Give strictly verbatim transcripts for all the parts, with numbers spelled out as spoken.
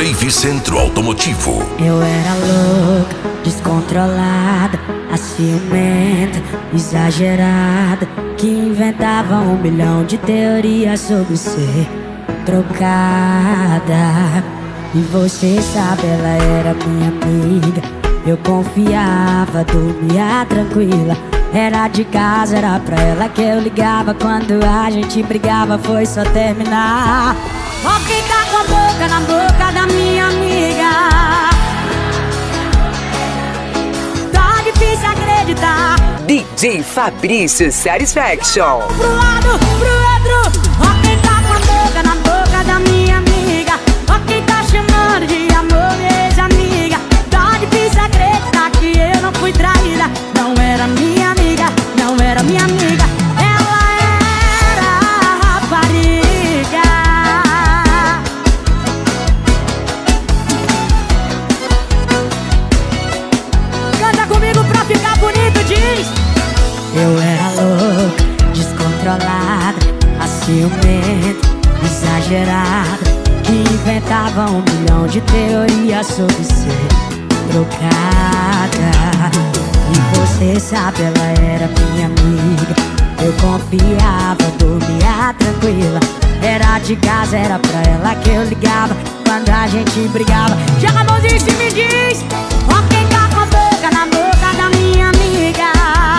Brave Centro Automotivo. Eu era louca, descontrolada, a ciumenta, exagerada, que inventava um milhão de teorias sobre ser trocada. E você sabe, ela era minha amiga, eu confiava, dormia tranquila. Era de casa, era pra ela que eu ligava. Quando a gente brigava foi só terminar. Ó quem tá com a boca na boca da minha amiga. Tá difícil acreditar. D J Fabrício Satisfaction. Pro lado, pro outro. Ó quem tá com a boca na boca da minha amiga. Ó quem tá chamando de amor, ex-amiga. Tá difícil acreditar que eu não fui traída. Não era minha amiga, não era minha amiga. Ela era rapariga. Canta comigo pra ficar bonito, diz. Eu era louca, descontrolada, a ciumenta, exagerada, que inventava um milhão de teorias sobre ser trocada. E você sabe, ela era minha amiga, eu confiava, dormia tranquila. Era de casa, era pra ela que eu ligava. Quando a gente brigava, joga a mãozinha em cima e diz. Ó quem tá com a boca na boca da minha amiga.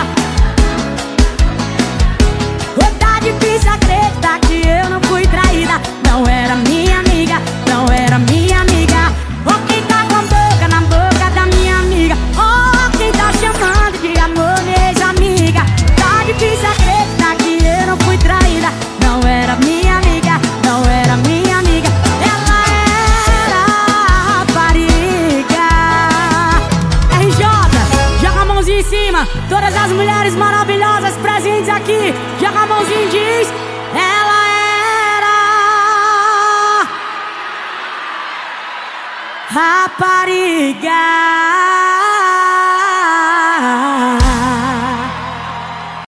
Oh, tá difícil acreditar que eu não fui traída. Não era minha amiga, não era minha amiga. Ó quem tá com a boca na boca da minha amiga. Ó quem tá chamando de amor, minha amiga. Tá difícil acreditar que eu não fui traída. Não era minha amiga, não era minha amiga. Ela era rapariga. R J, joga a mãozinha em cima. Todas as mulheres maravilhosas presentes aqui, joga a mãozinha e diz. Ela era rapariga.